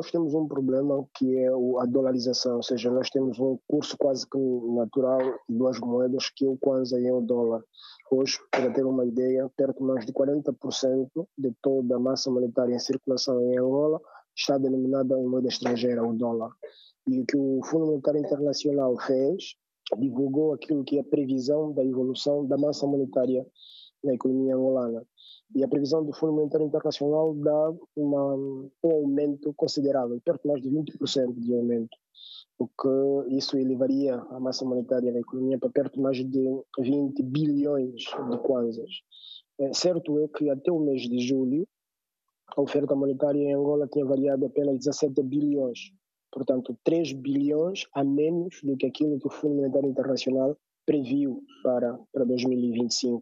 nós temos um problema que é a dolarização, ou seja, nós temos um curso quase que natural de duas moedas, que é o Kwanza e o dólar. Hoje, para ter uma ideia, perto mais de 40% de toda a massa monetária em circulação em Angola está denominada em moeda estrangeira, o dólar. E o que o Fundo Monetário Internacional fez, divulgou aquilo que é a previsão da evolução da massa monetária na economia angolana. E a previsão do Fundo Monetário Internacional dá um aumento considerável, perto mais de 20% de aumento, o que isso elevaria a massa monetária na economia para perto mais de 20 bilhões de kwanzas. Certo é que até o mês de julho, a oferta monetária em Angola tinha variado apenas 17 bilhões, portanto 3 bilhões a menos do que aquilo que o Fundo Monetário Internacional previu para 2025.